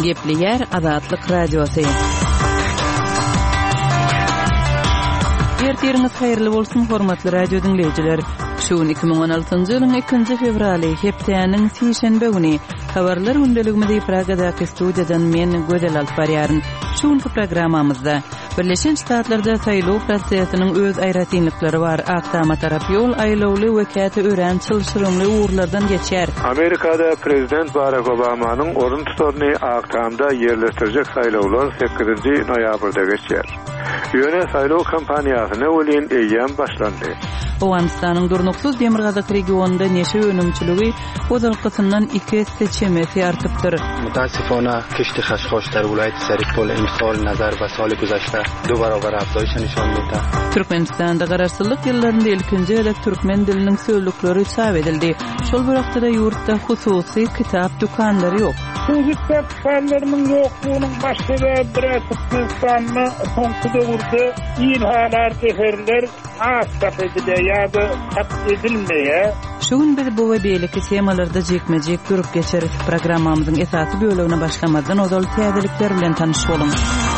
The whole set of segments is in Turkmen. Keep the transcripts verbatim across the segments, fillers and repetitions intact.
Gepli yer Azatlyk radiosu. Ertiriniz hayırlı bolsun hormatly radio dinleyijiler. Şu iki ming on altyncı ýylyň ikinji fevraly hepdeniň sişenbe güni habarlar gündeligimizde Pragadaky studiýadan men Gödel Alparýaryn. Şu programmamyzda Birleşen Ştatlarda saýlaw prosesiniň öz aýratynlyklary bar. Aktama tarap ýol aýlawly wekaty ören çylşyrymly uğurlardan geçer. Amerikada Prezident Barack Obamanyň orun tutarny aktamda ýerleşdirjek saýlawlar sekizinji noýabrda geçer. Ýöne saýlaw kampaniýasyny welin eýýän başlandy. Owganistanyň durnuksuz Demirgazak regionunda neşe önümçüligi ozalqysyndan iki seçemesi artypdyr. Mutassifona kişti Haşhaşlar vilayeti Serikpol imsal nazar we saly güzäşde du barabar afzaýyş nişan berdi. Türkmenistanda garaşsyzlyk ýyllarynda ilkinji elek türkmen diliniň söýledikleri çap edildi. Şol bir wagtda ýurtda hususy kitap dukandary ýok. Bu kitap fanlarynyň ýoklugynyň baş sebäbi bir Türkmenistanny soňky döwürde ilhalar teherler astap edilýär ýa-da tap edilmeýär. Şuň biz bu we beýleki temalarda jekmejek durup geçerik. Programmamyzyň esasy bölümine başlamadan ozal täzelikler bilen tanyş bolun.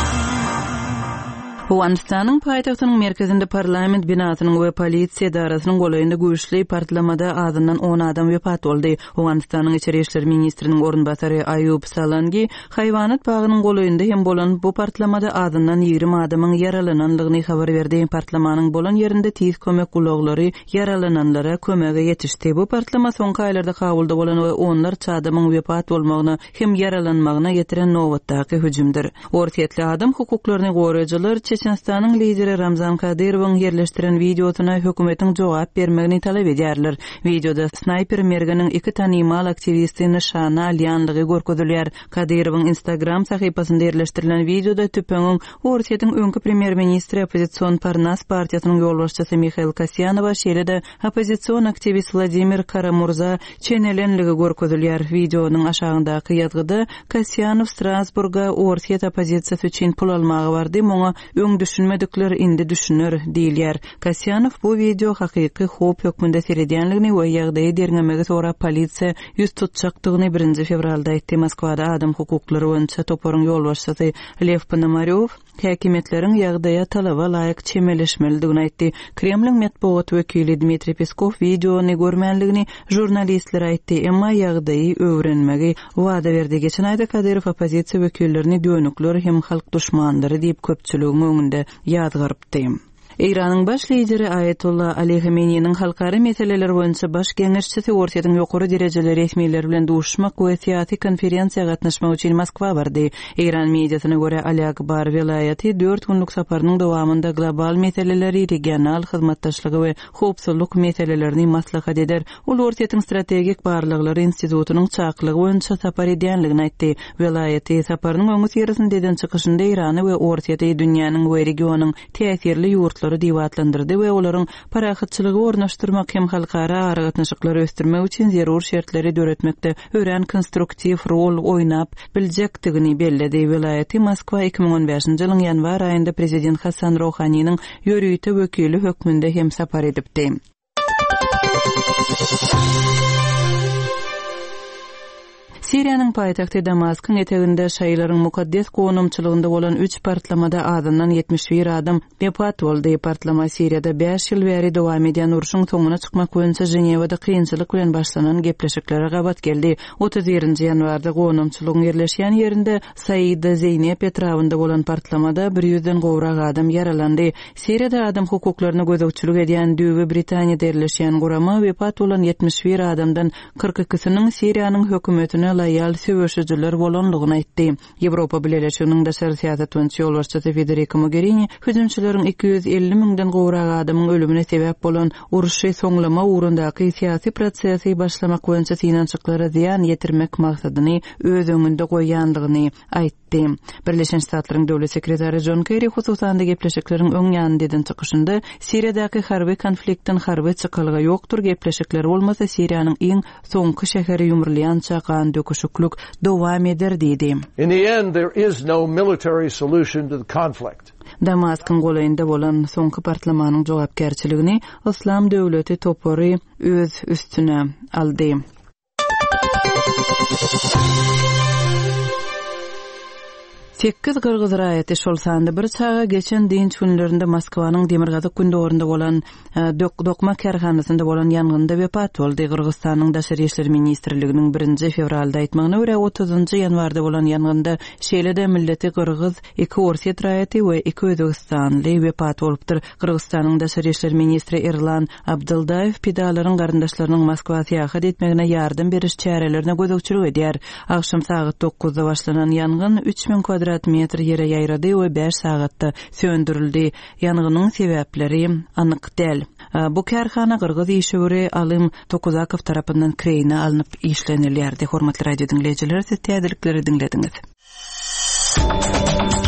Owganistanyň paýtagtynyň merkezinde parlament binasynyň we polisiýa darasynyň golaýynda güýçli partlamada azyndan on adam wepat boldy. Owganistanyň içeri işler ministriniň orunbasary Ayub Salangi haýwanat bagynyň golaýynda hem bolan bu partlamada azyndan ýigri adamyň yaralananlygyny habar berdi. Partlamanyň bolan ýerinde tiz kömek gulaglary yaralananlara kömege ýetişdi. Bu partlama soňky aýlarda kabulda bolan we onlarça adamyň wepat bolmagyna hem yaralanmagyna getiren nowatdaky hüjümdir. Ortaýetli adam hukuklaryny goraýjylar Çeçenistanyň lideri Ramzan Kadyrowyň ýerleşdiren videosyna hökümetiň jogap bermegini talap edýärler. Videoda snayper mergeniň iki tanymal aktivisti nişana alýanlygy görkezilýär. Kadyrowyň Instagram sahypasynda ýerleşdirilen videoda tüpeňiň Ortaýetiň öňkü premier ministri opozisiýon Parnas partiýasynyň ýolbaşçysy Mikhail Kasýanowa şeýle-de opozisiýon aktivist Vladimir Karamurza çenelenligi görkezilýär. Videonyň aşagyndaky ýazgyda Kasýanow Strasburga Ortaýet opozisiýasy üçin pul almagy bardy, moňa öň düşünmedikler indi düşünür diýilýär. Kasýanow bu video hakyky hop hökmünde seredýänligini we ýagdaýy derňemege sonra polisiýa ýüz tutjakdygyny birinji fevralda aýtdy. Moskwada adam hukuklary boýunça toporyň ýolbaşçysy Lev Ponomarёw häkimetleriň ýagdaýa talaba laýyk çemeleşmelidigini aýtdy. Kremliň matbuat wekili Dmitri Peskov videony görmänligini jurnalistler aýtdy, emma ýagdaýy öwrenmegi wada berdi. Geçen aýda Kadyrow opozisiýa wekillerini dönükler hem halk düşmanlary diýip köpçüligiň öňünde ýazgyrypdy. İran'ın baş lideri Ayetullah Ali Khamenei'nin halkary meseleler boýunça baş geňeşçisi Ortaýatyň ýokary derejeleri resmiýetler bilen duşmak we syýasy konferensiýa gatnaşmak üçin Moskwa bardy. İran mediasyna görä Ali Akbar welaýaty dört günlük saparynyň dowamında global meseleleri, regional hyzmatdaşlygy we howpsuzlyk meselelerini maslahat eder. Ol Ortaýatyň strategik barlyklary institutynyň çaklygy boýunça sapar edýänligini aýtdy. Welaýaty saparynyň öňü ýerinde deden çykyşynda Irany we Ortaýaty dünýäniň we regionyň täsirli ýurtlary diýwatlandyrdy we olaryň parahatçylygy ornaşdyrmak hem halkara aragatnaşyklary ösdürmek üçin zerur şertleri döretmekde ören konstruktiv rol oýnap biljekdigini belledi. Welaýaty Moskwa iki ming on beşinji ýylyň ýanwar aýynda prezident Hasan Rouhanyň ýörüýte wekili hökmünde hem sapar edipdi. Siriýanyň paýtagty Damaskyň eteginde şaýlaryň mukaddes gonumçylygynda bolan üç partlamada azyndan yetmiş bir adam wepat boldy. Partlama Siriýada beş ýyl bäri dowam edýän uruşyň soňuna çykmak boýunça Jenewada kynçylyk bilen başlanan gepleşiklere gabat geldi. otuz birinji ýanwarda gonumçylygyň ýerleşýän ýerinde Saida Zeynep etrawynda bolan partlamada bir ýüzden gowrak adam yaralandy. Siriýada adam hukuklaryna gözegçilik edýän Düýbi Britaniýada ýerleşýän gurama wepat bolan yetmiş bir adamdan kırk ikisiniň Siriýanyň hökümetine laýal söwüşüjüler bolanlygyny aýtdy. Ýewropa Birleşiginiň daşary siýasat boýunça ýolbaşçysy Federica Mogherini hüjümçilerin iki yüz elli miňden gowrak adamyň ölümine sebäp bolan uruşy soňlama ugrundaky siýasy prosesy başlamak boýunça synançyklary ziýan ýetirmek maksadyny öz öňünde goýýanlygyny aýtdy. Birleşen Ştatlaryň döwlet sekretary John Kerry hususanda gepleşikleriň öň ýany deden çykyşynda Siriýadaky harby konfliktin harby çykalygy ýokdur, gepleşikler bolmasa Siriýanyň iň soňky şäheri ýumurlaýan çakan döküşüklük dowam eder diýdi. In the end there is no military solution to the conflict. Damaskyn golaýynda bolan soňky partlamanyň jogapkärçiligini Islam döwleti topory öz üstüne aldy. sekiz Qırgız raýaty şol sanda bir çağa geçen dinç günlerinde Moskwanyň Demirgazyk gündorunda bolan dokma karhanasynda bolan ýangynda wepat boldy. Qırgızstanyň Daşary işleri ministrliginiň birinji fevralda aýtmagyna görä otuzynjy ýanwarda bolan ýangynda şeýlede milleti Qırgız, iki Orset raýaty we iki Özbegistanly wepat bolupdyr. Qırgızstanyň Daşary işleri ministri Erlan Abdyldaýew pidalaryň garyndaşlarynyň Moskwa seýahat etmegine ýardym beriş çärelerine gözükçülük edýär. Akşam saat dokuzda başlanan ýangyn üç bin kvadrat metr ýere ýaýrady we beş sagatda söndürildi. Ýangynnyň sebäpleri anyk däl. Bu karhana Qırgız işçileri Alym Tokuzakow tarapyndan Kreýne alınıp işlenilýärdi. Hormatly radio dinleýijiler, siz täzelikleri dinlediňiz.